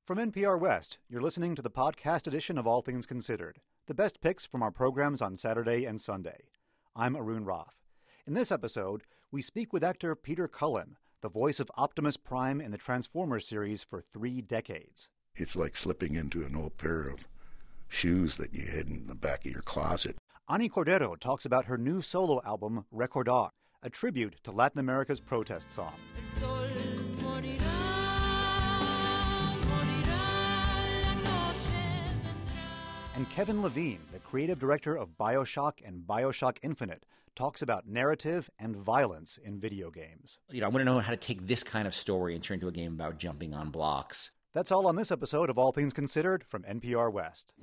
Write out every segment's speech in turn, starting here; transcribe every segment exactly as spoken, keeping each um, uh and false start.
From N P R West, you're listening to the podcast edition of All Things Considered, the best picks from our programs on Saturday and Sunday. I'm Arun Roth. In this episode, we speak with actor Peter Cullen, the voice of Optimus Prime in the Transformers series for three decades. It's like slipping into an old pair of shoes that you hid in the back of your closet. Ani Cordero talks about her new solo album, Recordar, a tribute to Latin America's protest song. And Kevin Levine, the creative director of BioShock and BioShock Infinite, talks about narrative and violence in video games. You know, I want to know how to take this kind of story and turn it into a game about jumping on blocks. That's all on this episode of All Things Considered from N P R West.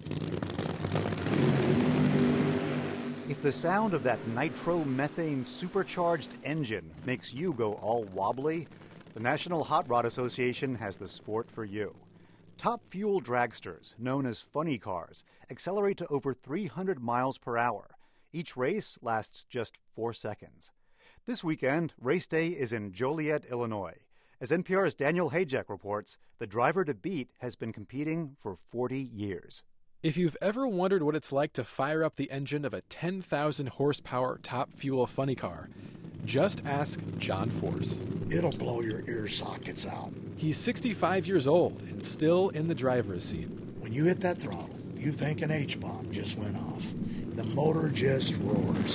If the sound of that nitromethane supercharged engine makes you go all wobbly, the National Hot Rod Association has the sport for you. Top fuel dragsters, known as funny cars, accelerate to over three hundred miles per hour. Each race lasts just four seconds. This weekend, race day is in Joliet, Illinois. As N P R's Daniel Hajek reports, the driver to beat has been competing for forty years. If you've ever wondered what it's like to fire up the engine of a ten thousand horsepower top fuel funny car, just ask John Force. It'll blow your ear sockets out. He's sixty-five years old and still in the driver's seat. When you hit that throttle, you think an H-bomb just went off. The motor just roars.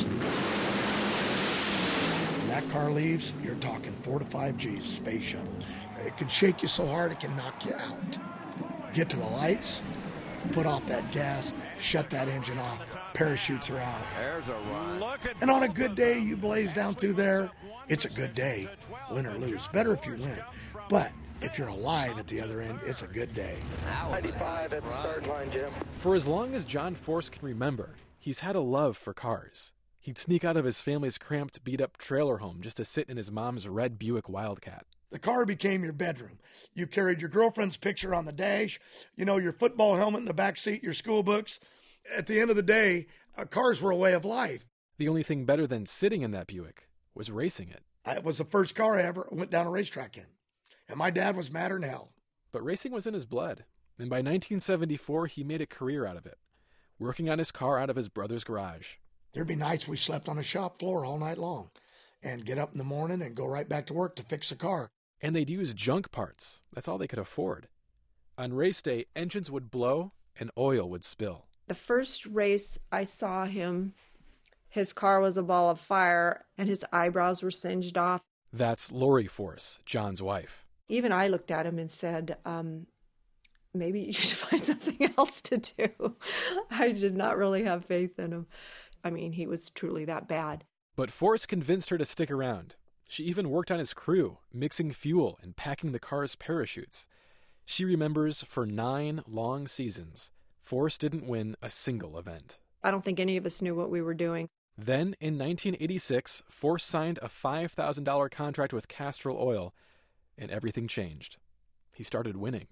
When that car leaves, you're talking four to five G's space shuttle. It can shake you so hard it can knock you out. Get to the lights, put off that gas, shut that engine off, parachutes are out. There's a run. And on a good day, you blaze down through there, it's a good day, win or lose. Better if you win. But if you're alive at the other end, it's a good day. ninety-five at the start line, Jim. For as long as John Force can remember, he's had a love for cars. He'd sneak out of his family's cramped, beat-up trailer home just to sit in his mom's red Buick Wildcat. The car became your bedroom. You carried your girlfriend's picture on the dash, you know, your football helmet in the back seat, your school books. At the end of the day, uh, cars were a way of life. The only thing better than sitting in that Buick was racing it. It was the first car I ever went down a racetrack in. And my dad was madder than hell. But racing was in his blood. And by nineteen seventy-four, he made a career out of it, working on his car out of his brother's garage. There'd be nights we slept on a shop floor all night long and get up in the morning and go right back to work to fix the car. And they'd use junk parts. That's all they could afford. On race day, engines would blow and oil would spill. The first race I saw him, his car was a ball of fire and his eyebrows were singed off. That's Lori Force, John's wife. Even I looked at him and said, um, maybe you should find something else to do. I did not really have faith in him. I mean, he was truly that bad. But Force convinced her to stick around. She even worked on his crew, mixing fuel and packing the car's parachutes. She remembers for nine long seasons, Force didn't win a single event. I don't think any of us knew what we were doing. Then, in nineteen eighty-six, Force signed a five thousand dollars contract with Castrol Oil, and everything changed. He started winning.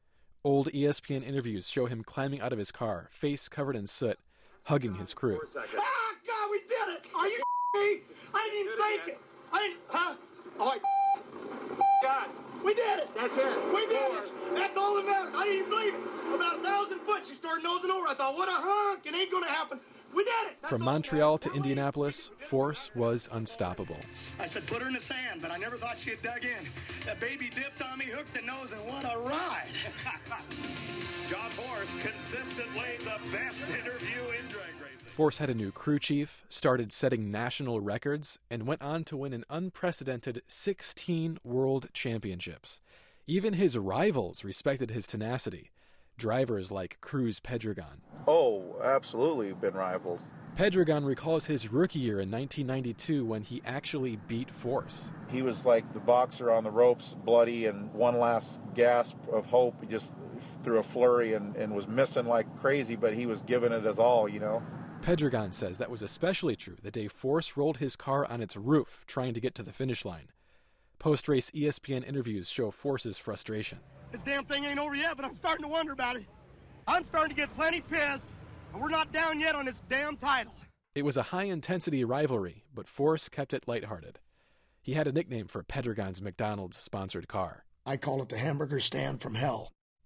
Old E S P N interviews show him climbing out of his car, face covered in soot, hugging his crew. Ah, God, we did it! Are you me? I didn't even think it! I didn't, huh? I'm like, God, we did it! That's it. We did it! That's all that matters. I didn't even believe it. About a thousand foot, she started nosing over. I thought, what a hunk! It ain't gonna happen. We did it! That's From Montreal to Indianapolis, Force was unstoppable. I said, put her in the sand, but I never thought she had dug in. That baby dipped on me, hooked the nose, and what a ride! John Force, consistently the best interview in drag racing. Force had a new crew chief, started setting national records, and went on to win an unprecedented sixteen world championships. Even his rivals respected his tenacity. Drivers like Cruz Pedregon. Oh, absolutely been rivals. Pedregon recalls his rookie year in nineteen ninety-two when he actually beat Force. He was like the boxer on the ropes, bloody, and one last gasp of hope. He just threw a flurry and, and was missing like crazy, but he was giving it his all, you know. Pedregon says that was especially true the day Force rolled his car on its roof trying to get to the finish line. Post-race E S P N interviews show Force's frustration. This damn thing ain't over yet, but I'm starting to wonder about it. I'm starting to get plenty pissed, and we're not down yet on this damn title. It was a high-intensity rivalry, but Force kept it lighthearted. He had a nickname for Pedregon's McDonald's-sponsored car. I call it the hamburger stand from hell.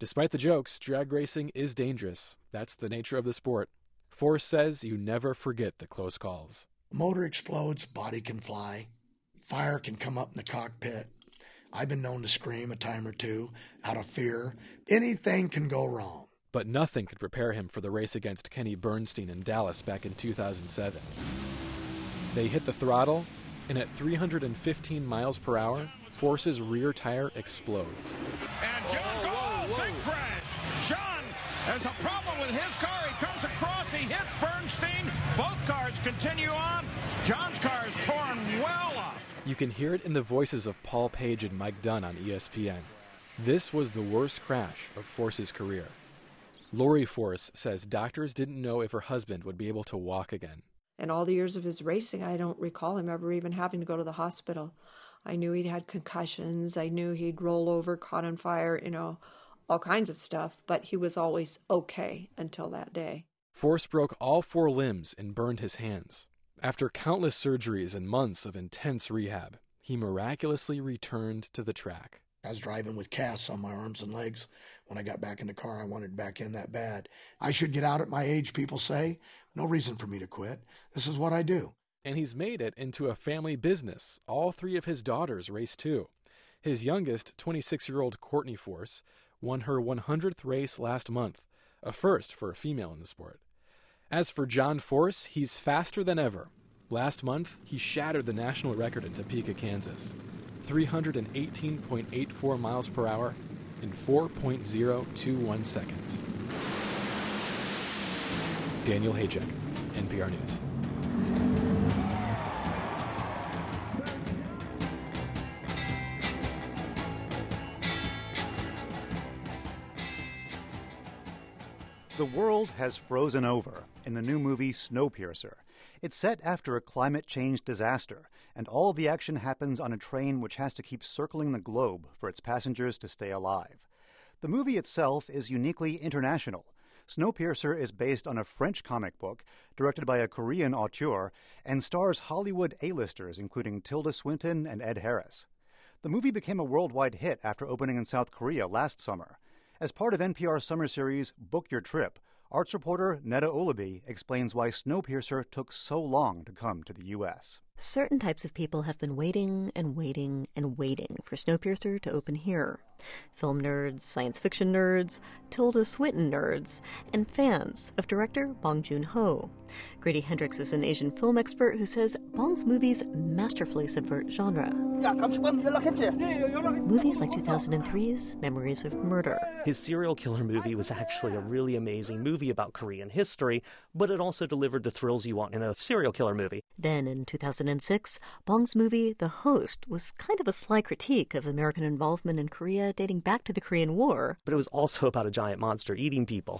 Despite the jokes, drag racing is dangerous. That's the nature of the sport. Force says you never forget the close calls. Motor explodes, body can fly. Fire can come up in the cockpit. I've been known to scream a time or two out of fear. Anything can go wrong. But nothing could prepare him for the race against Kenny Bernstein in Dallas back in two thousand seven. They hit the throttle, and at three hundred fifteen miles per hour, Force's rear tire explodes. And John, whoa, whoa, whoa. Big crash. John has a problem with his car. He comes across, he hits Bernstein. Both cars continue on. John's car is torn well up. You can hear it in the voices of Paul Page and Mike Dunn on E S P N. This was the worst crash of Force's career. Lori Force says doctors didn't know if her husband would be able to walk again. In all the years of his racing, I don't recall him ever even having to go to the hospital. I knew he'd had concussions. I knew he'd roll over, caught on fire, you know, all kinds of stuff. But he was always okay until that day. Force broke all four limbs and burned his hands. After countless surgeries and months of intense rehab, he miraculously returned to the track. I was driving with casts on my arms and legs. When I got back in the car, I wanted back in that bad. I should get out at my age, people say. No reason for me to quit. This is what I do. And he's made it into a family business. All three of his daughters race too. His youngest, twenty-six-year-old Courtney Force, won her one hundredth race last month, a first for a female in the sport. As for John Force, he's faster than ever. Last month, he shattered the national record in Topeka, Kansas. three hundred eighteen point eight four miles per hour in four point zero two one seconds. Daniel Hajek, N P R News. The world has frozen over in the new movie Snowpiercer. It's set after a climate change disaster, and all the action happens on a train which has to keep circling the globe for its passengers to stay alive. The movie itself is uniquely international. Snowpiercer is based on a French comic book directed by a Korean auteur and stars Hollywood A-listers including Tilda Swinton and Ed Harris. The movie became a worldwide hit after opening in South Korea last summer. As part of N P R's summer series Book Your Trip, arts reporter Neda Ulaby explains why Snowpiercer took so long to come to the U S. Certain types of people have been waiting and waiting and waiting for Snowpiercer to open here. Film nerds, science fiction nerds, Tilda Swinton nerds, and fans of director Bong Joon-ho. Grady Hendrix is an Asian film expert who says Bong's movies masterfully subvert genre. Movies like two thousand three's Memories of Murder. His serial killer movie was actually a really amazing movie about Korean history, but it also delivered the thrills you want in a serial killer movie. Then in two thousand six, Bong's movie The Host was kind of a sly critique of American involvement in Korea dating back to the Korean War. But it was also about a giant monster eating people.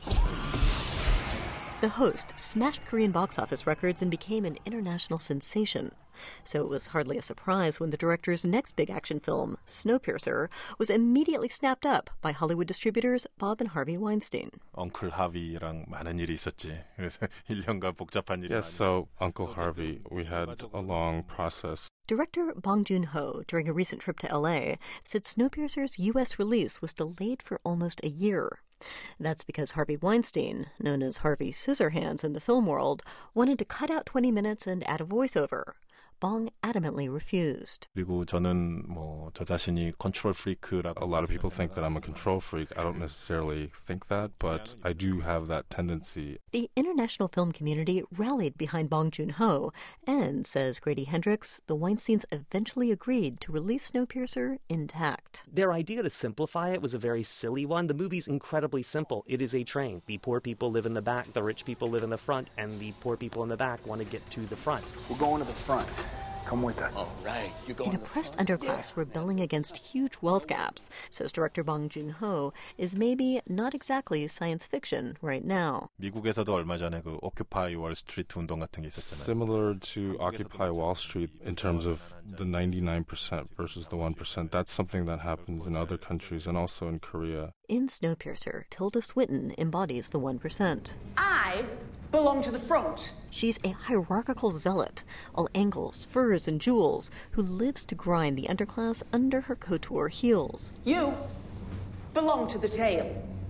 The Host smashed Korean box office records and became an international sensation. So it was hardly a surprise when the director's next big action film, Snowpiercer, was immediately snapped up by Hollywood distributors Bob and Harvey Weinstein. Uncle Harvey랑 많은 일이 있었지. 그래서 일 년간 복잡한 일이. Yes, so Uncle Harvey, we had a long process. Director Bong Joon-ho, during a recent trip to L A, said Snowpiercer's U S release was delayed for almost a year. That's because Harvey Weinstein, known as Harvey Scissorhands in the film world, wanted to cut out twenty minutes and add a voiceover. Bong adamantly refused. 그리고 저는 뭐 저 자신이 컨트롤 프리크라고. A lot of people think that I'm a control freak. I don't necessarily think that, but I do have that tendency. The international film community rallied behind Bong Joon-ho, and, says Grady Hendrix, the Weinsteins eventually agreed to release Snowpiercer intact. Their idea to simplify it was a very silly one. The movie's incredibly simple. It is a train. The poor people live in the back, the rich people live in the front, and the poor people in the back want to get to the front. We're going to the front. Come with us. All right. You're going An oppressed underclass rebelling against huge wealth gaps, says director Bong Joon-ho, is maybe not exactly science fiction right now. 미국에서도 얼마 전에 그 Occupy Wall Street 운동 같은 게 있었잖아요. Similar to Occupy Wall Street in terms of the ninety-nine percent versus the one percent. That's something that happens in other countries and also in Korea. In Snowpiercer, Tilda Swinton embodies the one percent. I belong to the front. She's a hierarchical zealot, all angles, furs, and jewels, who lives to grind the underclass under her couture heels. You belong to the tail.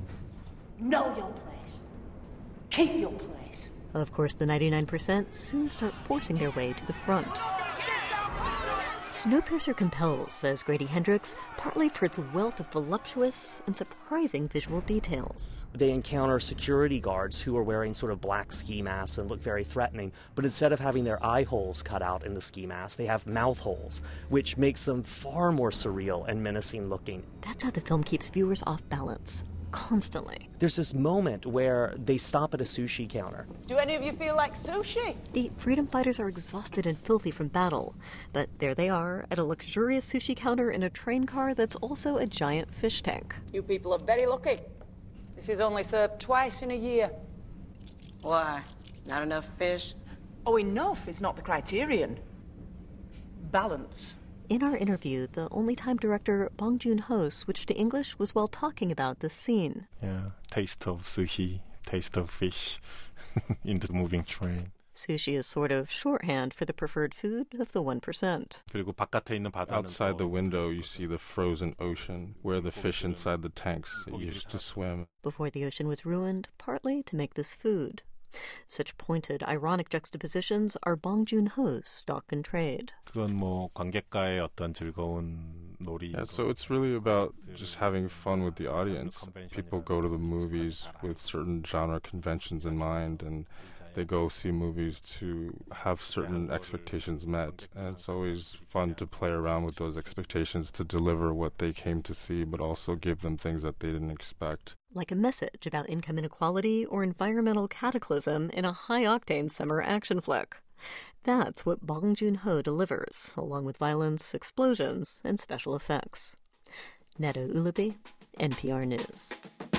Know your place. Keep your place. Of course, the ninety-nine percent soon start forcing their way to the front. Snowpiercer compels, says Grady Hendrix, partly for its wealth of voluptuous and surprising visual details. They encounter security guards who are wearing sort of black ski masks and look very threatening, but instead of having their eye holes cut out in the ski mask, they have mouth holes, which makes them far more surreal and menacing looking. That's how the film keeps viewers off balance, constantly. There's this moment where they stop at a sushi counter. Do any of you feel like sushi? The freedom fighters are exhausted and filthy from battle, but there they are at a luxurious sushi counter in a train car that's also a giant fish tank. You people are very lucky. This is only served twice in a year. Why? Not enough fish? Oh, enough is not the criterion. Balance. In our interview, the only time director Bong Joon-ho switched to English was while talking about this scene. Yeah, taste of sushi, taste of fish in the moving train. Sushi is sort of shorthand for the preferred food of the one percent. 그리고 바깥에 있는 바다는 Outside the window, you see the frozen ocean, where the fish inside the tanks used to swim. Before the ocean was ruined, partly to make this food. Such pointed, ironic juxtapositions are Bong Joon-ho's stock in trade. 그건 뭐 관객과의 어떤 즐거운 놀이. Yeah, so it's really about just having fun with the audience. People go to the movies with certain genre conventions in mind, and they go see movies to have certain expectations met. And it's always fun to play around with those expectations to deliver what they came to see, but also give them things that they didn't expect. Like a message about income inequality or environmental cataclysm in a high-octane summer action flick. That's what Bong Joon-ho delivers, along with violence, explosions, and special effects. Neda Ulaby, N P R News.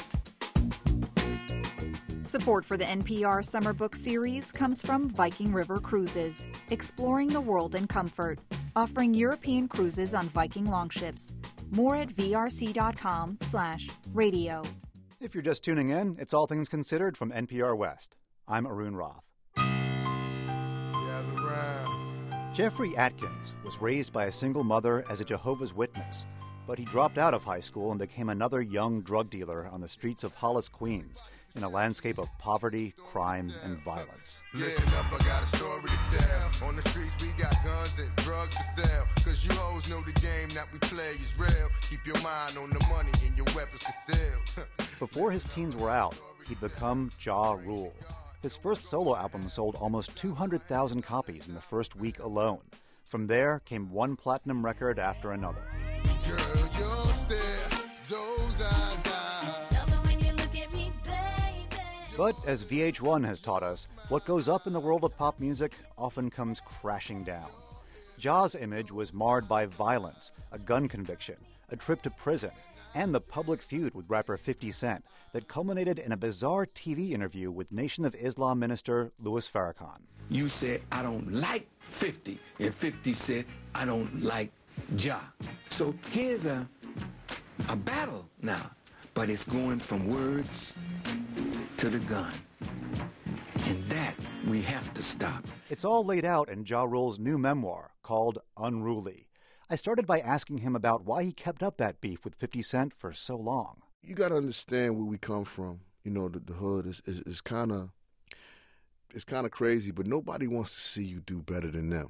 Support for the N P R Summer Book Series comes from Viking River Cruises, exploring the world in comfort, offering European cruises on Viking longships. More at vrc.com slash radio. If you're just tuning in, it's All Things Considered from N P R West. I'm Arun Roth. Jeffrey Atkins was raised by a single mother as a Jehovah's Witness, but he dropped out of high school and became another young drug dealer on the streets of Hollis, Queens, in a landscape of poverty, crime, and violence. Listen up, I got a story to tell. On the streets we got guns and drugs for sale. Cause you hoes know the game that we play is real. Keep your mind on the money and your weapons concealed. Before his teens were out, he'd become Ja Rule. His first solo album sold almost two hundred thousand copies in the first week alone. From there came one platinum record after another. Girl, your stare, those eyes, But as V H one has taught us, what goes up in the world of pop music often comes crashing down. Ja's image was marred by violence, a gun conviction, a trip to prison, and the public feud with rapper fifty cent that culminated in a bizarre T V interview with Nation of Islam minister Louis Farrakhan. You said, I don't like fifty, and fifty said, I don't like Ja. So here's a, a battle now, but it's going from words to the gun. And that we have to stop. It's all laid out in Ja Rule's new memoir called Unruly. I started by asking him about why he kept up that beef with fifty cent for so long. You got to understand where we come from. You know, the, the hood is is, is kind of it's kind of crazy, but nobody wants to see you do better than them.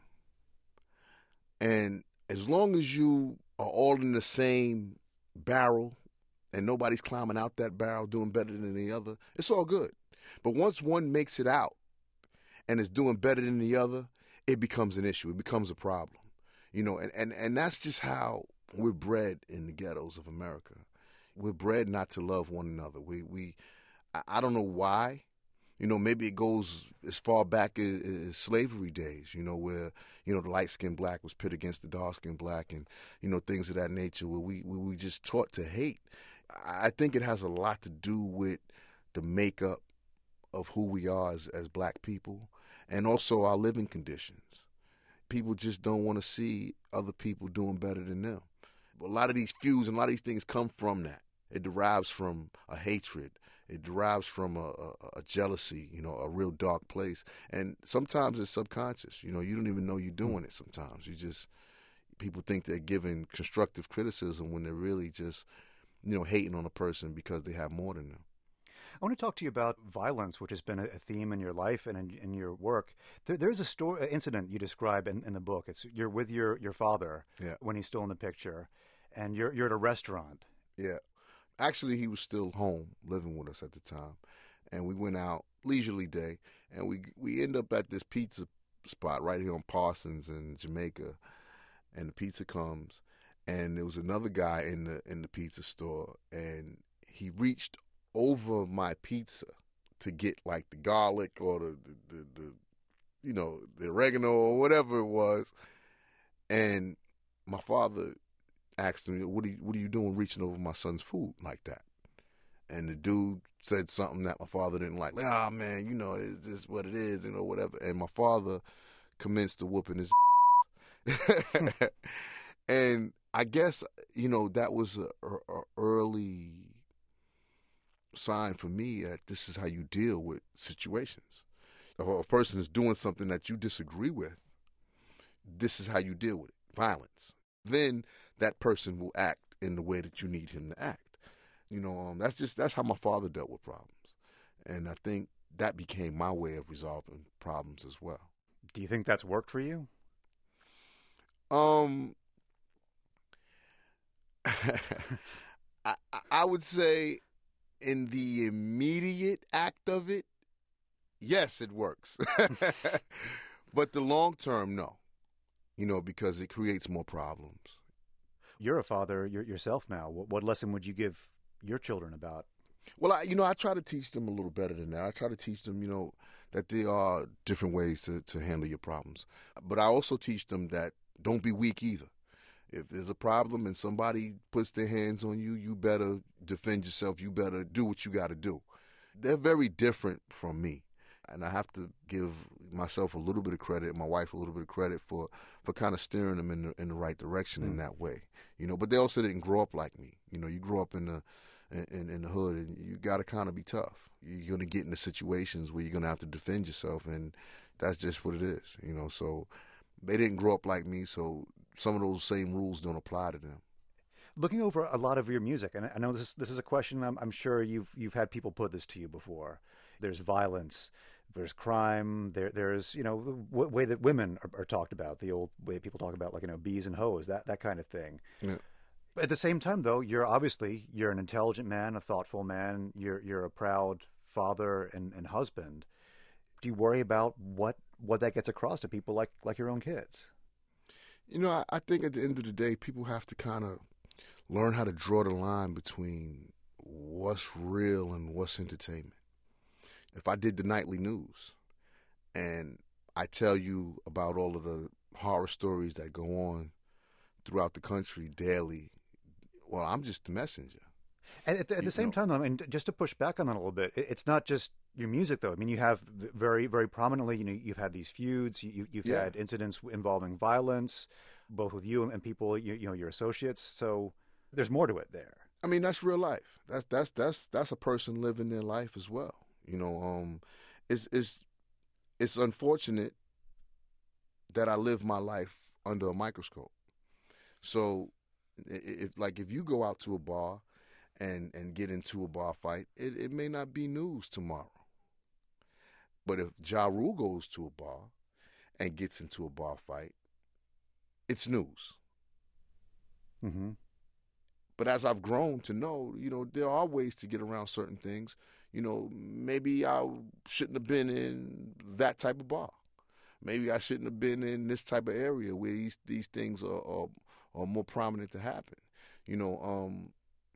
And as long as you are all in the same barrel and nobody's climbing out that barrel doing better than the other, it's all good. But once one makes it out and is doing better than the other, it becomes an issue. It becomes a problem. You know, and, and, and that's just how we're bred in the ghettos of America. We're bred not to love one another. We, we I don't know why. You know, maybe it goes as far back as, as slavery days, you know, where, you know, the light-skinned black was pit against the dark-skinned black and, you know, things of that nature where we, where we just taught to hate. I think it has a lot to do with the makeup of who we are as, as black people and also our living conditions. People just don't want to see other people doing better than them. A lot of these feuds and a lot of these things come from that. It derives from a hatred. It derives from a, a, a jealousy, you know, a real dark place. And sometimes it's subconscious. You know, you don't even know you're doing it sometimes. You just, people think they're giving constructive criticism when they're really just, you know, hating on a person because they have more than them. I want to talk to you about violence, which has been a theme in your life and in, in your work. There, there's a story, incident you describe in, in the book. It's you're with your, your father yeah. when he's still in the picture, and you're you're at a restaurant. Yeah. Actually, he was still home living with us at the time, and we went out leisurely day, and we we end up at this pizza spot right here on Parsons in Jamaica, and the pizza comes, and there was another guy in the in the pizza store, and he reached over my pizza to get like the garlic or the the, the, the you know the oregano or whatever it was, and my father asked him, what are, you, what are you doing reaching over my son's food like that? And the dude said something that my father didn't like. Like, ah, oh, man, you know, it's just what it is, you know, whatever. And my father commenced to whooping his And I guess, you know, that was a, a early sign for me that this is how you deal with situations. If a person is doing something that you disagree with, this is how you deal with it, violence. Then that person will act in the way that you need him to act. You know, um, that's just that's how my father dealt with problems, and I think that became my way of resolving problems as well. Do you think that's worked for you? Um, I, I would say, in the immediate act of it, yes, it works. But the long term, no. You know, because it creates more problems. You're a father yourself now. What, what lesson would you give your children about? Well, I, you know, I try to teach them a little better than that. I try to teach them, you know, that there are different ways to, to handle your problems. But I also teach them that don't be weak either. If there's a problem and somebody puts their hands on you, you better defend yourself. You better do what you got to do. They're very different from me. And I have to give myself a little bit of credit and my wife a little bit of credit for, for kind of steering them in the, in the right direction mm. in that way. You know, but they also didn't grow up like me. You know, you grow up in the in, in the hood and you got to kind of be tough. You're going to get into situations where you're going to have to defend yourself, and that's just what it is. You know, so they didn't grow up like me, so some of those same rules don't apply to them. Looking over a lot of your music, and I know this is, this is a question I'm, I'm sure you've you've had people put this to you before. There's violence, there's crime, there there's you know the w- way that women are, are talked about, the old way people talk about, like, you know, bees and hoes, that that kind of thing. Yeah. At the same time, though, you're obviously you're an intelligent man, a thoughtful man. You're you're a proud father and, and husband. Do you worry about what what that gets across to people like like your own kids? You know, I, I think at the end of the day, people have to kind of learn how to draw the line between what's real and what's entertainment. If I did the nightly news and I tell you about all of the horror stories that go on throughout the country daily, well, I'm just the messenger. And at the, at the same know. time, though, I mean, just to push back on that a little bit, it's not just your music, though. I mean, you have very, very prominently, you know, you've had these feuds, you, you've yeah. had incidents involving violence, both with you and people, you, you know, your associates. So there's more to it there. I mean, that's real life. That's that's that's that's a person living their life as well. You know, um, it's it's it's unfortunate that I live my life under a microscope. So, if like if you go out to a bar and and get into a bar fight, it, it may not be news tomorrow. But if Ja Rule goes to a bar and gets into a bar fight, it's news. Mm-hmm. But as I've grown to know, you know, there are ways to get around certain things. You know, maybe I shouldn't have been in that type of bar. Maybe I shouldn't have been in this type of area where these these things are are, are more prominent to happen. You know, um,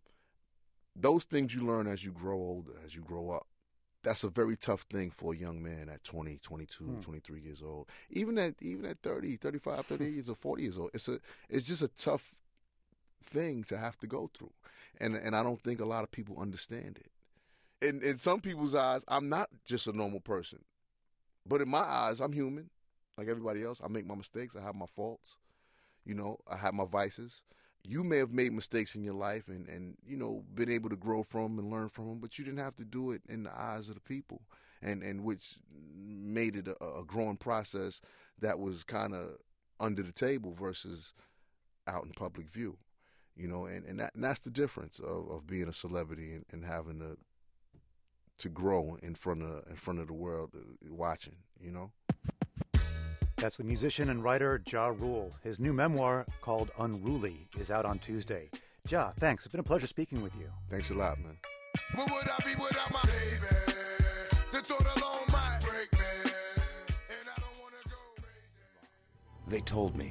those things you learn as you grow older, as you grow up. That's a very tough thing for a young man at twenty, twenty-two, hmm. twenty-three years old. Even at even at thirty, thirty-five, thirty-eight years or forty years old, it's a it's just a tough thing to have to go through. And and I don't think a lot of people understand it. In in some people's eyes, I'm not just a normal person. But in my eyes, I'm human, like everybody else. I make my mistakes. I have my faults. You know, I have my vices. You may have made mistakes in your life and, and, you know, been able to grow from them and learn from them, but you didn't have to do it in the eyes of the people, and, and which made it a, a growing process that was kind of under the table versus out in public view. You know, and, and, that, and that's the difference of, of being a celebrity and, and having to to grow in front of in front of the world watching, you know. That's the musician and writer Ja Rule. His new memoir, called Unruly, is out on Tuesday. Ja, thanks. It's been a pleasure speaking with you. Thanks a lot, man. What would I be without my baby? The thought alone might break me, and I don't wanna go crazy. They told me,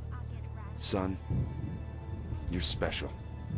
son, you're special.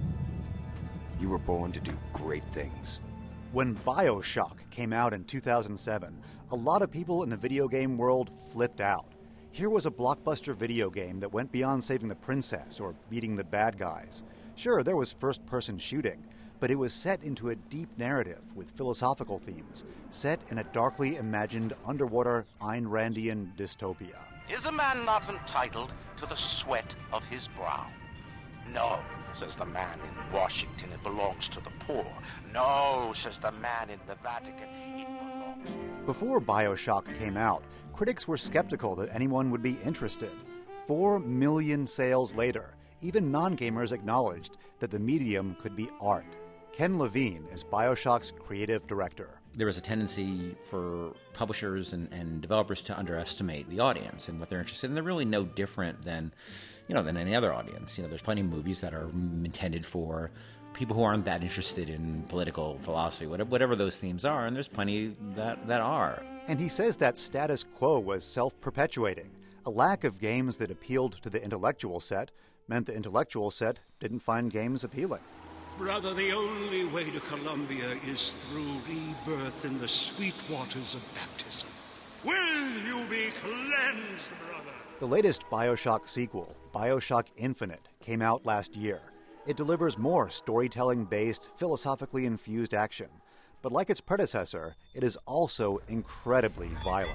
You were born to do great things. When BioShock came out in two thousand seven, a lot of people in the video game world flipped out. Here was a blockbuster video game that went beyond saving the princess or beating the bad guys. Sure, there was first-person shooting, but it was set into a deep narrative with philosophical themes, set in a darkly imagined underwater Ayn Randian dystopia. Is a man not entitled to the sweat of his brow? No, says the man in Washington, it belongs to the poor. No, says the man in the Vatican, it belongs to... Before BioShock came out, critics were skeptical that anyone would be interested. Four million sales later, even non-gamers acknowledged that the medium could be art. Ken Levine is BioShock's creative director. There was a tendency for publishers and, and developers to underestimate the audience and what they're interested in. They're really no different than, you know, than any other audience. You know, there's plenty of movies that are intended for people who aren't that interested in political philosophy, whatever, whatever those themes are, and there's plenty that, that are. And he says that status quo was self-perpetuating. A lack of games that appealed to the intellectual set meant the intellectual set didn't find games appealing. Brother, the only way to Columbia is through rebirth in the sweet waters of baptism. Will you be cleansed, brother? The latest BioShock sequel, BioShock Infinite, came out last year. It delivers more storytelling-based, philosophically infused action. But like its predecessor, it is also incredibly violent.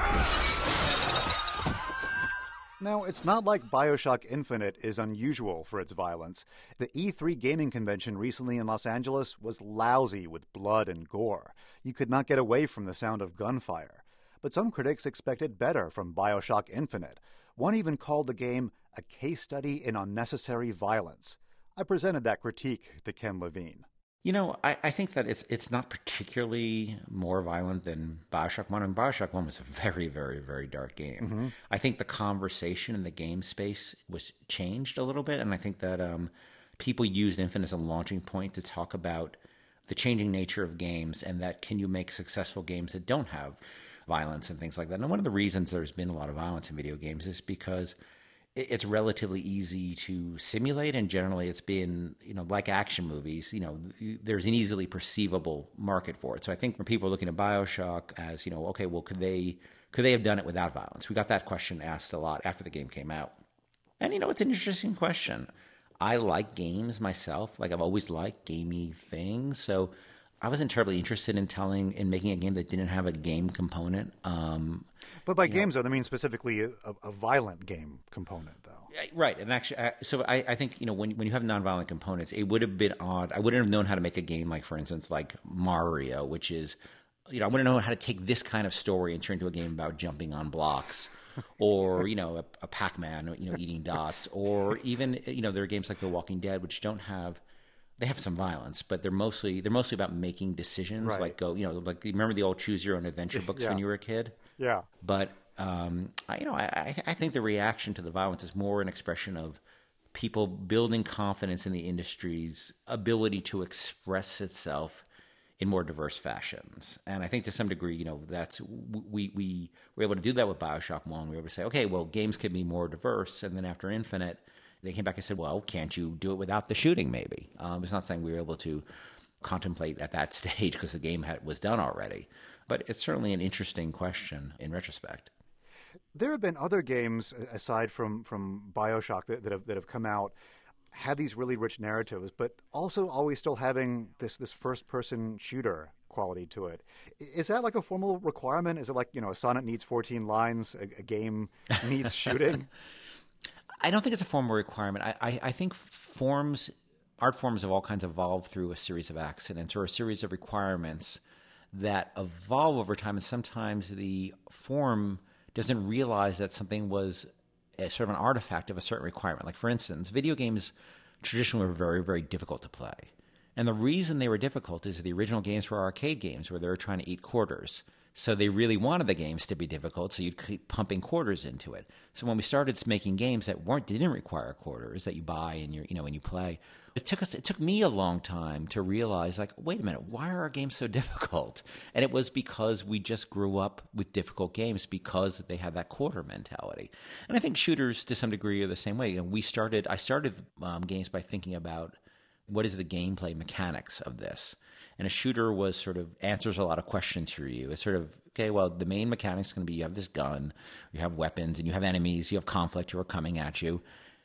Now, it's not like BioShock Infinite is unusual for its violence. The E three gaming convention recently in Los Angeles was lousy with blood and gore. You could not get away from the sound of gunfire. But some critics expected better from BioShock Infinite. One even called the game a case study in unnecessary violence. I presented that critique to Ken Levine. You know, I, I think that it's it's not particularly more violent than BioShock one. And BioShock one was a very, very, very dark game. Mm-hmm. I think the conversation in the game space was changed a little bit, and I think that um, people used Infinite as a launching point to talk about the changing nature of games and that can you make successful games that don't have violence and things like that. And one of the reasons there's been a lot of violence in video games is because it's relatively easy to simulate, and generally it's been, you know, like action movies, you know, there's an easily perceivable market for it. So I think when people are looking at BioShock as, you know, okay, well, could they could they have done it without violence? We got that question asked a lot after the game came out. And, you know, it's an interesting question. I like games myself. Like, I've always liked gamey things. So I wasn't terribly interested in telling, in making a game that didn't have a game component. Um, but by you games, know, though, I mean specifically a, a violent game component, though. Right, and actually, I, so I, I think, you know, when when you have nonviolent components, it would have been odd. I wouldn't have known how to make a game like, for instance, like Mario, which is, you know, I wouldn't know how to take this kind of story and turn into a game about jumping on blocks, or you know, a, a Pac-Man, you know, eating dots, or even, you know, there are games like The Walking Dead which don't have. They have some violence, but they're mostly they're mostly about making decisions. Right. Like go, you know, like remember the old Choose Your Own Adventure books Yeah. when you were a kid? Yeah. But um, I, you know, I, I think the reaction to the violence is more an expression of people building confidence in the industry's ability to express itself in more diverse fashions. And I think to some degree, you know, that's we we were able to do that with BioShock One. We were able to say, okay, well, games can be more diverse, and then after Infinite, they came back and said, well, can't you do it without the shooting, maybe? Um, it's not saying we were able to contemplate at that stage because the game had, was done already. But it's certainly an interesting question in retrospect. There have been other games, aside from, from BioShock, that, that, have, that have come out, had these really rich narratives, but also always still having this, this first-person shooter quality to it. Is that like a formal requirement? Is it like, you know, a sonnet needs fourteen lines, a, a game needs shooting? I don't think it's a formal requirement. I, I, I think forms, art forms of all kinds evolve through a series of accidents or a series of requirements that evolve over time, and sometimes the form doesn't realize that something was a, sort of an artifact of a certain requirement. Like, for instance, video games traditionally were very, very difficult to play. And the reason they were difficult is the original games were arcade games where they were trying to eat quarters. So they really wanted the games to be difficult, so you'd keep pumping quarters into it. So when we started making games that weren't didn't require quarters that you buy and you you know when you play, it took us it took me a long time to realize, like, wait a minute, why are our games so difficult? And it was because we just grew up with difficult games because they had that quarter mentality. And I think shooters to some degree are the same way. You know, we started I started um, games by thinking about what is the gameplay mechanics of this. And a shooter was sort of answers a lot of questions for you. It's sort of, okay, well, the main mechanics is going to be you have this gun, you have weapons, and you have enemies, you have conflict who are coming at you.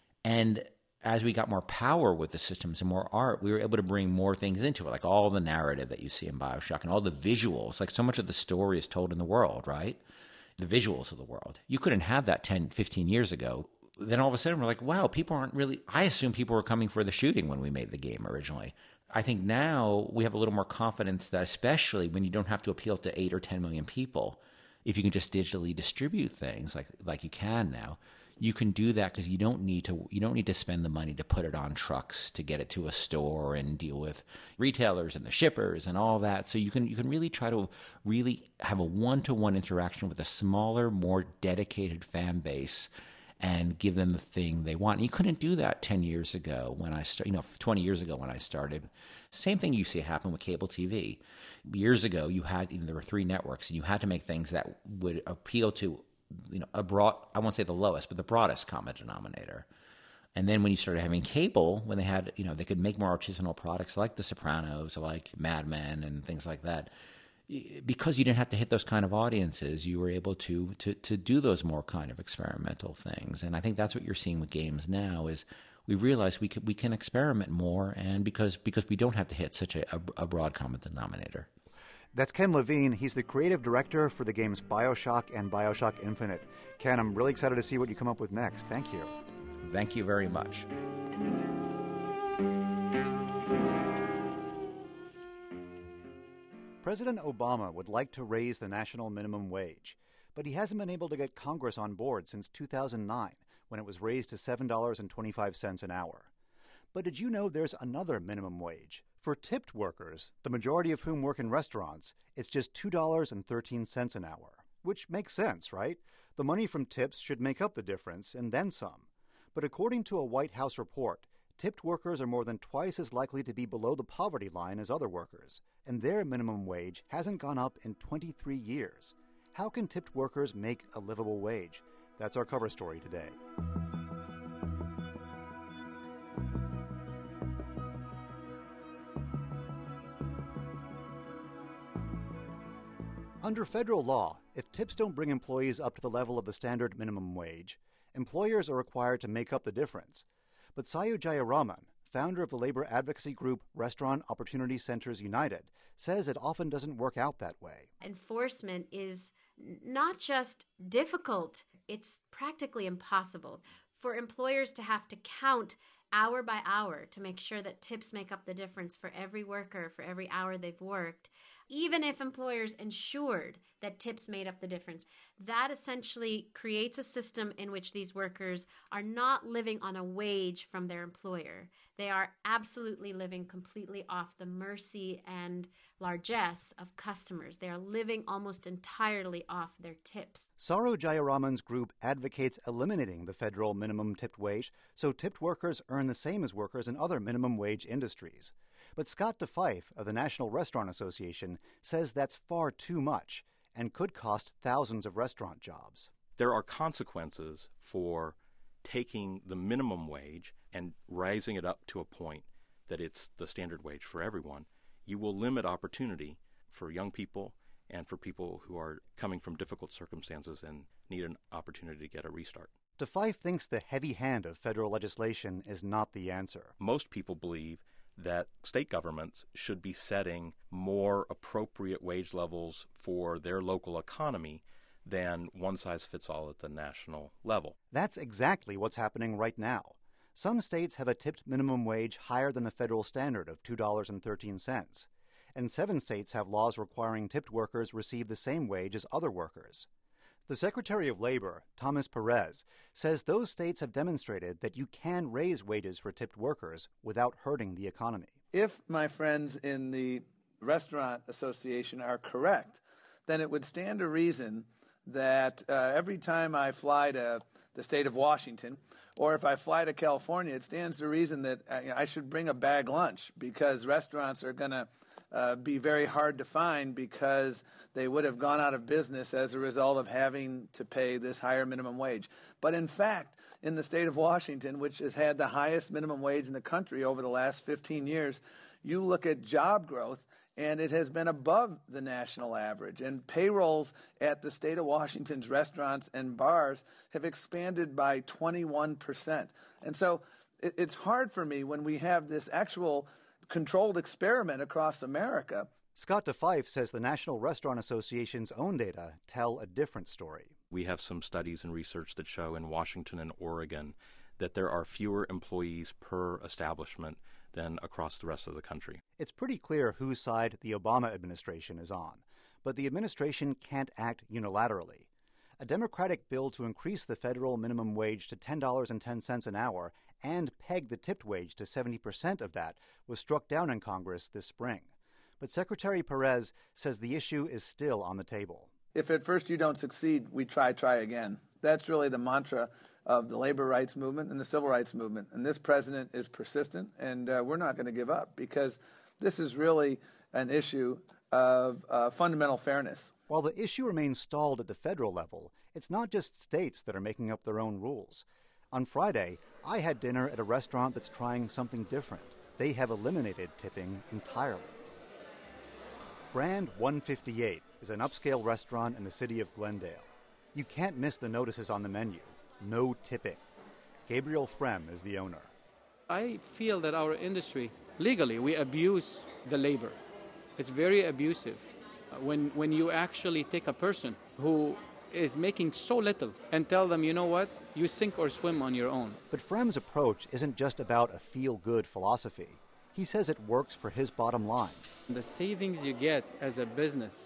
And as we got more power with the systems and more art, we were able to bring more things into it, like all the narrative that you see in BioShock and all the visuals. Like so much of the story is told in the world, right? The visuals of the world. You couldn't have that ten, fifteen years ago. Then all of a sudden we're like, wow, people aren't really – I assume people were coming for the shooting when we made the game originally. I think now we have a little more confidence that especially when you don't have to appeal to eight or ten million people, if you can just digitally distribute things like like you can now, you can do that because you don't need to you don't need to spend the money to put it on trucks to get it to a store and deal with retailers and the shippers and all that. So you can you can really try to really have a one-to-one interaction with a smaller, more dedicated fan base and give them the thing they want. And you couldn't do that ten years ago when I started, you know, twenty years ago when I started. Same thing you see happen with cable T V. Years ago, you had, you know, there were three networks, and you had to make things that would appeal to, you know, a broad, I won't say the lowest, but the broadest common denominator. And then when you started having cable, when they had, you know, they could make more artisanal products like The Sopranos, like Mad Men and things like that, because you didn't have to hit those kind of audiences, you were able to, to to do those more kind of experimental things. And I think that's what you're seeing with games now is we realize we can, we can experiment more, and because because we don't have to hit such a, a, a broad common denominator. That's Ken Levine. He's the creative director for the games BioShock and BioShock Infinite. Ken, I'm really excited to see what you come up with next. Thank you. Thank you very much. President Obama would like to raise the national minimum wage, but he hasn't been able to get Congress on board since two thousand nine, when it was raised to seven dollars and twenty-five cents an hour. But did you know there's another minimum wage? For tipped workers, the majority of whom work in restaurants, it's just two dollars and thirteen cents an hour, which makes sense, right? The money from tips should make up the difference, and then some. But according to a White House report, tipped workers are more than twice as likely to be below the poverty line as other workers, and their minimum wage hasn't gone up in twenty-three years. How can tipped workers make a livable wage? That's our cover story today. Under federal law, if tips don't bring employees up to the level of the standard minimum wage, employers are required to make up the difference. But Sayu Jayaraman, founder of the labor advocacy group Restaurant Opportunity Centers United, says it often doesn't work out that way. Enforcement is not just difficult, it's practically impossible for employers to have to count hour by hour to make sure that tips make up the difference for every worker, for every hour they've worked. Even if employers ensured that tips made up the difference, that essentially creates a system in which these workers are not living on a wage from their employer. They are absolutely living completely off the mercy and largesse of customers. They are living almost entirely off their tips. Saru Jayaraman's group advocates eliminating the federal minimum tipped wage so tipped workers earn the same as workers in other minimum wage industries. But Scott DeFife of the National Restaurant Association says that's far too much and could cost thousands of restaurant jobs. There are consequences for taking the minimum wage and raising it up to a point that it's the standard wage for everyone. You will limit opportunity for young people and for people who are coming from difficult circumstances and need an opportunity to get a restart. DeFife thinks the heavy hand of federal legislation is not the answer. Most people believe that state governments should be setting more appropriate wage levels for their local economy than one-size-fits-all at the national level. That's exactly what's happening right now. Some states have a tipped minimum wage higher than the federal standard of two dollars and thirteen cents, and seven states have laws requiring tipped workers receive the same wage as other workers. The Secretary of Labor, Thomas Perez, says those states have demonstrated that you can raise wages for tipped workers without hurting the economy. If my friends in the Restaurant Association are correct, then it would stand to reason that uh, every time I fly to the state of Washington, or if I fly to California, it stands to reason that uh, you know, I should bring a bag lunch, because restaurants are going to uh, be very hard to find, because they would have gone out of business as a result of having to pay this higher minimum wage. But in fact, in the state of Washington, which has had the highest minimum wage in the country over the last fifteen years, you look at job growth, and it has been above the national average. And payrolls at the state of Washington's restaurants and bars have expanded by twenty-one percent. And so it, it's hard for me when we have this actual controlled experiment across America. Scott DeFife says the National Restaurant Association's own data tell a different story. We have some studies and research that show in Washington and Oregon that there are fewer employees per establishment than across the rest of the country. It's pretty clear whose side the Obama administration is on, but the administration can't act unilaterally. A Democratic bill to increase the federal minimum wage to ten dollars and ten cents an hour and peg the tipped wage to seventy percent of that was struck down in Congress this spring. But Secretary Perez says the issue is still on the table. If at first you don't succeed, we try, try again. That's really the mantra of the labor rights movement and the civil rights movement. And this president is persistent, and uh, we're not going to give up, because this is really an issue of uh, fundamental fairness. While the issue remains stalled at the federal level, it's not just states that are making up their own rules. On Friday, I had dinner at a restaurant that's trying something different. They have eliminated tipping entirely. Brand one fifty-eight is an upscale restaurant in the city of Glendale. You can't miss the notices on the menu. No tipping. Gabriel Frem is the owner. I feel that our industry, legally, we abuse the labor. It's very abusive. When, when you actually take a person who is making so little and tell them, you know what, you sink or swim on your own. But Frem's approach isn't just about a feel-good philosophy. He says it works for his bottom line. The savings you get as a business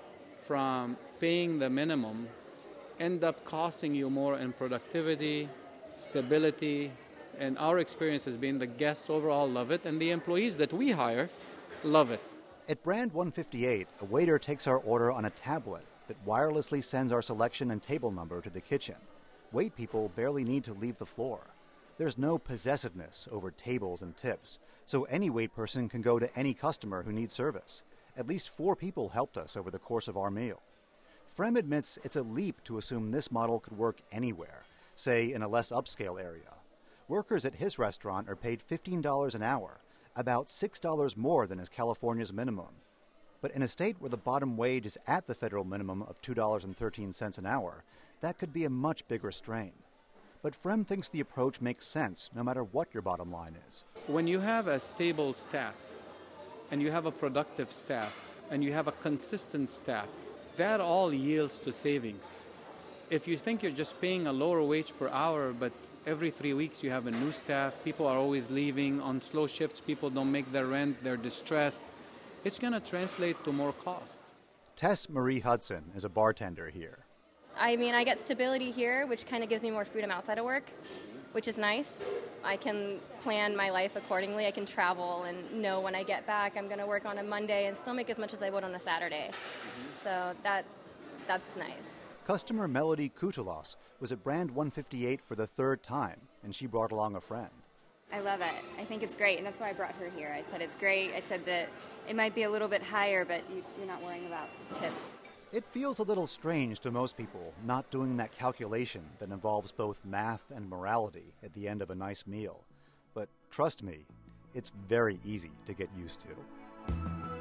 from paying the minimum end up costing you more in productivity, stability, and our experience has been the guests overall love it, and the employees that we hire love it. At Brand one fifty-eight, a waiter takes our order on a tablet that wirelessly sends our selection and table number to the kitchen. Wait people barely need to leave the floor. There's no possessiveness over tables and tips, so any wait person can go to any customer who needs service. At least four people helped us over the course of our meal. Frem admits it's a leap to assume this model could work anywhere, say in a less upscale area. Workers at his restaurant are paid fifteen dollars an hour, about six dollars more than is California's minimum. But in a state where the bottom wage is at the federal minimum of two dollars and thirteen cents an hour, that could be a much bigger strain. But Frem thinks the approach makes sense no matter what your bottom line is. When you have a stable staff, and you have a productive staff, and you have a consistent staff, that all yields to savings. If you think you're just paying a lower wage per hour, but every three weeks you have a new staff, people are always leaving, on slow shifts people don't make their rent, they're distressed, it's going to translate to more cost. Tess Marie Hudson is a bartender here. I mean, I get stability here, which kind of gives me more freedom outside of work, which is nice. I can plan my life accordingly. I can travel and know when I get back I'm going to work on a Monday and still make as much as I would on a Saturday. So that that's nice. Customer Melody Kutulos was at Brand one fifty-eight for the third time, and she brought along a friend. I love it. I think it's great, and that's why I brought her here. I said it's great. I said that it might be a little bit higher, but you, you're not worrying about tips. It feels a little strange to most people not doing that calculation that involves both math and morality at the end of a nice meal. But trust me, it's very easy to get used to.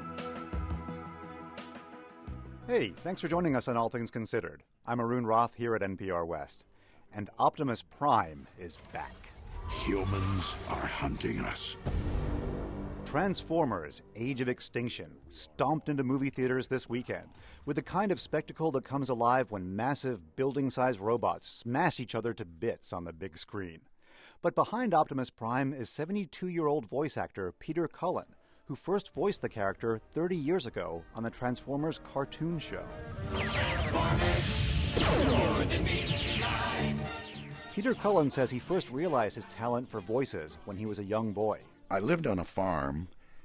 Hey, thanks for joining us on All Things Considered. I'm Arun Roth here at N P R West. And Optimus Prime is back. Humans are hunting us. Transformers: Age of Extinction stomped into movie theaters this weekend with the kind of spectacle that comes alive when massive building-sized robots smash each other to bits on the big screen. But behind Optimus Prime is seventy-two-year-old voice actor Peter Cullen, who first voiced the character thirty years ago on the Transformers cartoon show. Peter Cullen says he first realized his talent for voices when he was a young boy. I lived on a farm,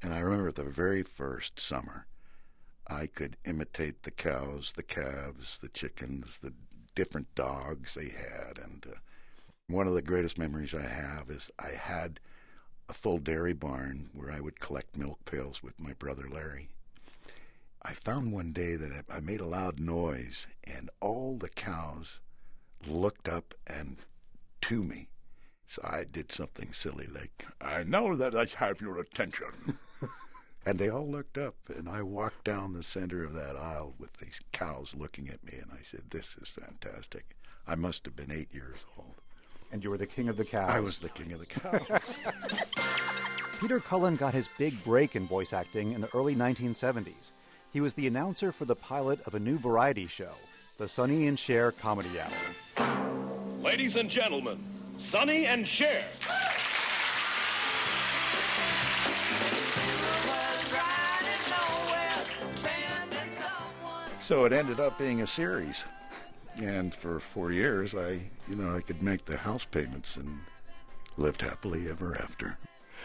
And I remember the very first summer, I could imitate the cows, the calves, the chickens, the different dogs they had. And uh, one of the greatest memories I have is I had a full dairy barn where I would collect milk pails with my brother Larry. I found one day that I made a loud noise, and all the cows looked up and to me. So I did something silly like, I know that I have your attention. And they all looked up, and I walked down the center of that aisle with these cows looking at me, and I said, this is fantastic. I must have been eight years old. And you were the king of the cows. I was the king of the cows. Peter Cullen got his big break in voice acting in the early nineteen seventies. He was the announcer for the pilot of a new variety show, the Sonny and Cher Comedy Hour. Ladies and gentlemen, Sonny and Cher. So it ended up being a series. And for four years, I, you know, I could make the house payments and lived happily ever after.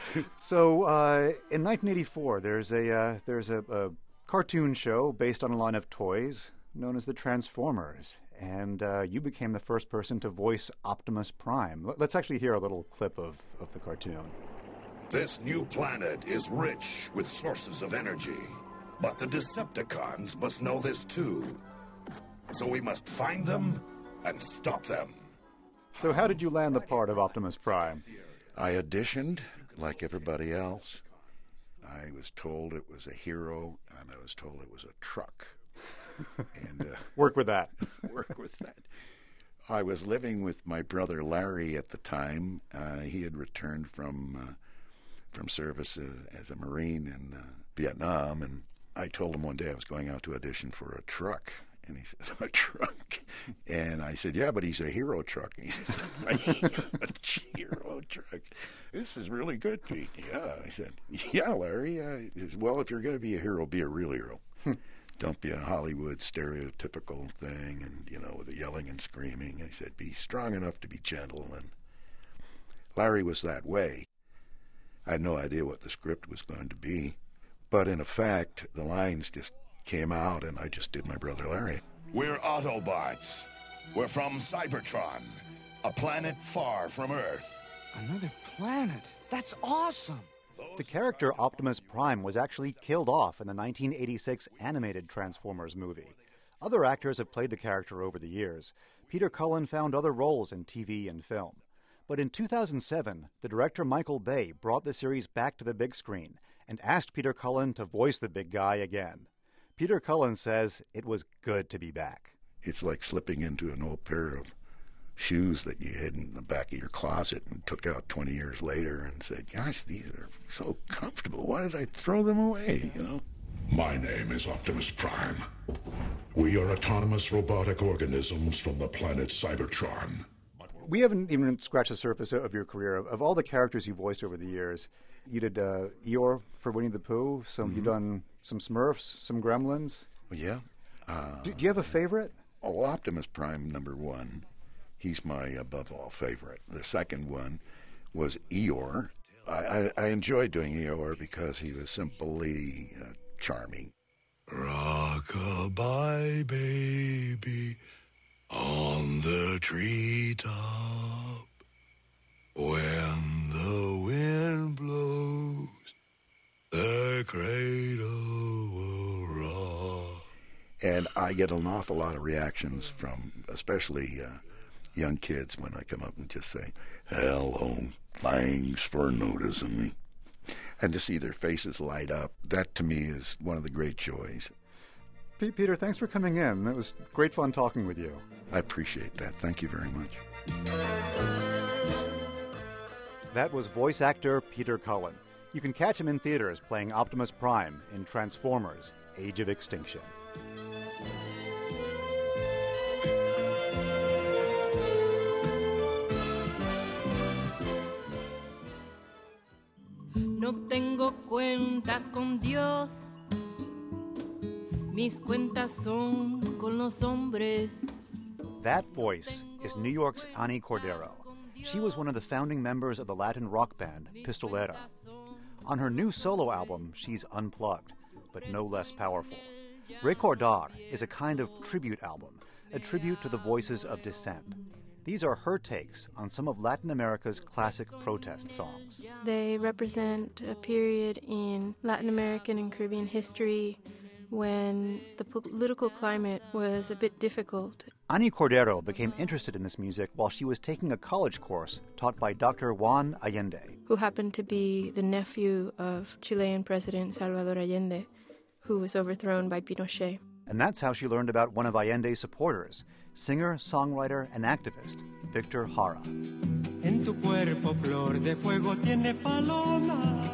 So uh, in nineteen eighty-four, there's a uh, there's a, a cartoon show based on a line of toys known as the Transformers, and uh, you became the first person to voice Optimus Prime. Let's actually hear a little clip of, of the cartoon. This new planet is rich with sources of energy, but the Decepticons must know this too. So we must find them and stop them. So how did you land the part of Optimus Prime? I auditioned like everybody else. I was told it was a hero, and I was told it was a truck. And uh, work with that. work with that. I was living with my brother Larry at the time. Uh, he had returned from uh, from service uh, as a Marine in uh, Vietnam, and I told him one day I was going out to audition for a truck. And he says, a truck? And I said, yeah, but he's a hero truck. And he said, a hero truck? This is really good, Pete. Yeah. I said, yeah, Larry. Uh, he said, well, if you're going to be a hero, be a real hero. Don't be a Hollywood stereotypical thing and, you know, with the yelling and screaming. I said, be strong enough to be gentle. And Larry was that way. I had no idea what the script was going to be. But in effect, the lines just came out, and I just did my brother Larry. We're Autobots. We're from Cybertron, a planet far from Earth. Another planet? That's awesome! The character Optimus Prime was actually killed off in the nineteen eighty-six animated Transformers movie. Other actors have played the character over the years. Peter Cullen found other roles in T V and film. But in two thousand seven, the director Michael Bay brought the series back to the big screen and asked Peter Cullen to voice the big guy again. Peter Cullen says it was good to be back. It's like slipping into an old pair of shoes that you hid in the back of your closet and took out twenty years later and said, gosh, these are so comfortable. Why did I throw them away, you know? My name is Optimus Prime. We are autonomous robotic organisms from the planet Cybertron. We haven't even scratched the surface of your career. Of all the characters you voiced over the years, you did uh, Eeyore for Winnie the Pooh. Some, mm-hmm. You've done some Smurfs, some Gremlins. Yeah. Uh, do, do you have a favorite? Oh, Optimus Prime, number one. He's my above all favorite. The second one was Eeyore. I, I, I enjoyed doing Eeyore because he was simply uh, charming. Rock-a-bye, baby, on the treetop. When the wind blows, the cradle will rock. And I get an awful lot of reactions from, especially uh, young kids, when I come up and just say, hello, thanks for noticing me. And to see their faces light up, that to me is one of the great joys. Pete, Peter, thanks for coming in. It was great fun talking with you. I appreciate that. Thank you very much. That was voice actor Peter Cullen. You can catch him in theaters playing Optimus Prime in Transformers: Age of Extinction. No tengo cuentas con Dios, mis cuentas son con los hombres. That voice is New York's Ani Cordero. She was one of the founding members of the Latin rock band Pistolera. On her new solo album, she's unplugged, but no less powerful. Recordar is a kind of tribute album, a tribute to the voices of dissent. These are her takes on some of Latin America's classic protest songs. They represent a period in Latin American and Caribbean history when the political climate was a bit difficult. Ani Cordero became interested in this music while she was taking a college course taught by Doctor Juan Allende, who happened to be the nephew of Chilean President Salvador Allende, who was overthrown by Pinochet. And that's how she learned about one of Allende's supporters, singer, songwriter, and activist, Victor Jara. En tu cuerpo flor de fuego tiene paloma,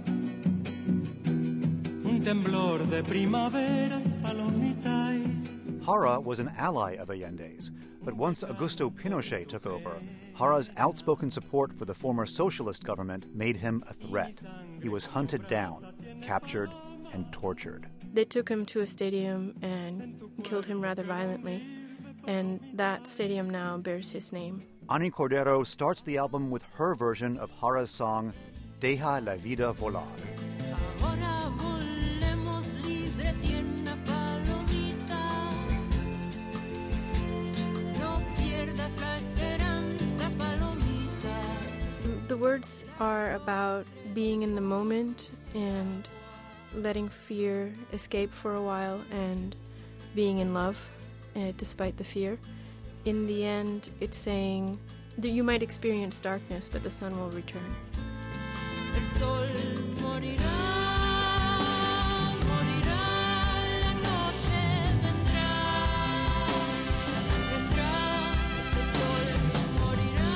un temblor de primaveras, palomita. Jara was an ally of Allende's, but once Augusto Pinochet took over, Jara's outspoken support for the former socialist government made him a threat. He was hunted down, captured, and tortured. They took him to a stadium and killed him rather violently, and that stadium now bears his name. Ani Cordero starts the album with her version of Jara's song, Deja la vida volar. Ahora volemos libre, tierna palomita. No pierdas la esperanza, palomita. The words are about being in the moment and letting fear escape for a while and being in love uh, despite the fear. In the end, it's saying that you might experience darkness, but the sun will return. El sol morirá, morirá, la noche vendrá, vendrá, el sol morirá,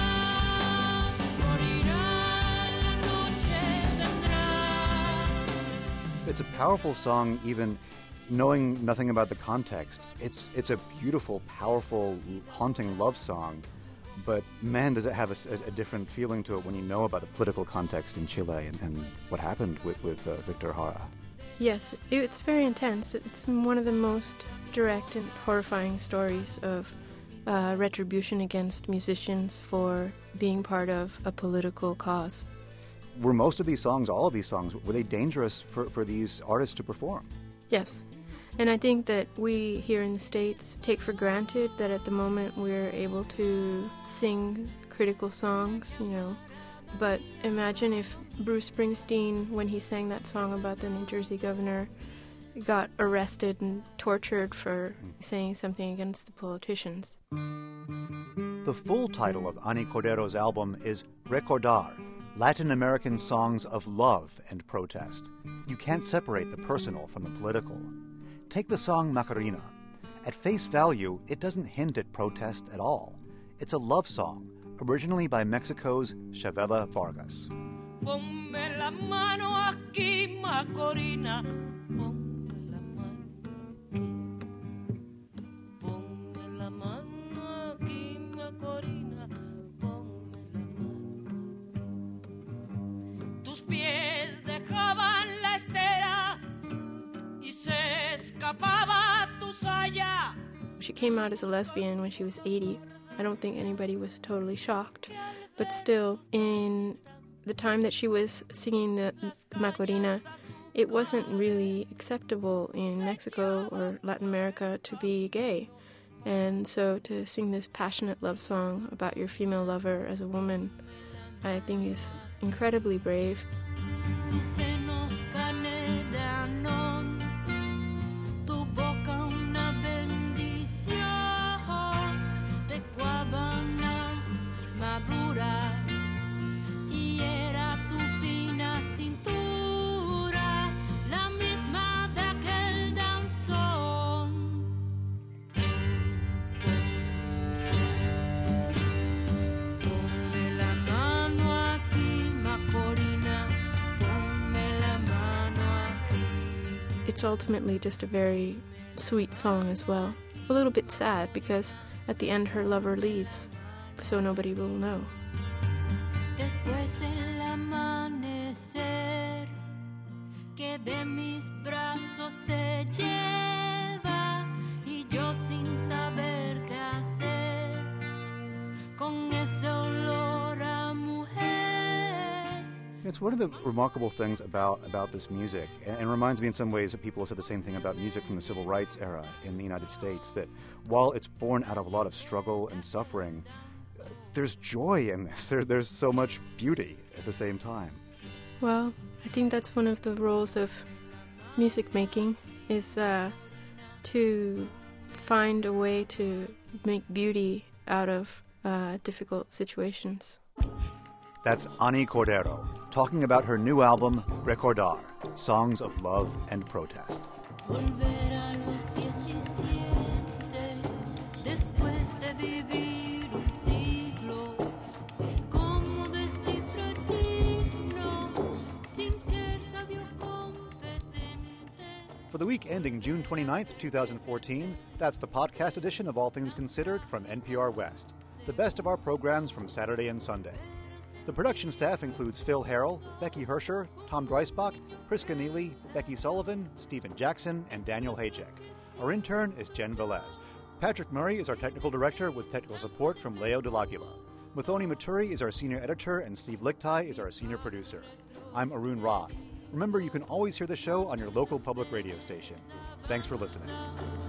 morirá, la noche vendrá. It's a powerful song, even knowing nothing about the context. It's it's a beautiful, powerful, haunting love song. But man, does it have a, a different feeling to it when you know about the political context in Chile and, and what happened with, with uh, Victor Jara. Yes, it's very intense. It's one of the most direct and horrifying stories of uh, retribution against musicians for being part of a political cause. Were most of these songs, all of these songs, were they dangerous for, for these artists to perform? Yes. And I think that we here in the States take for granted that at the moment we're able to sing critical songs, you know. But imagine if Bruce Springsteen, when he sang that song about the New Jersey governor, got arrested and tortured for saying something against the politicians. The full title of Ani Cordero's album is Recordar, Latin American Songs of Love and Protest. You can't separate the personal from the political. Take the song Macarena. At face value, it doesn't hint at protest at all. It's a love song, originally by Mexico's Chavela Vargas. Ponme la mano aquí, Macorina. Ponme la mano aquí. Ponme la mano aquí, Macorina. Ponme la mano. Tus pies dejaban la estera y se escapaba tu saya. She came out as a lesbian when she was eighty. I don't think anybody was totally shocked. But still, in the time that she was singing the Macorena, it wasn't really acceptable in Mexico or Latin America to be gay. And so to sing this passionate love song about your female lover as a woman, I think is incredibly brave. Tus senos carne de anón, tu boca una bendición de guabana madura, y era tu fina cintura la misma de aquel danzón. Ponme la mano aquí, Macorina. It's ultimately just a very sweet song as well. A little bit sad because at the end her lover leaves, so nobody will know. Después el amanecer que de mis brazos te lleva y yo sin saber qué hacer con ese olor a mujer. It's It's one of the remarkable things about, about this music, and, and reminds me in some ways that people have said the same thing about music from the Civil Rights era in the United States, that while it's born out of a lot of struggle and suffering, there's joy in this. There, there's so much beauty at the same time. Well, I think that's one of the roles of music making, is uh, to find a way to make beauty out of uh, difficult situations. That's Ani Cordero, talking about her new album, Recordar, Songs of Love and Protest. For the week ending June twenty-ninth, twenty fourteen, that's the podcast edition of All Things Considered from N P R West, the best of our programs from Saturday and Sunday. The production staff includes Phil Harrell, Becky Hersher, Tom Dreisbach, Priska Neely, Becky Sullivan, Stephen Jackson, and Daniel Hajek. Our intern is Jen Velez. Patrick Murray is our technical director with technical support from Leo de l'Aguila. Muthoni Maturi is our senior editor, and Steve Lichtai is our senior producer. I'm Arun Roth. Remember, you can always hear the show on your local public radio station. Thanks for listening.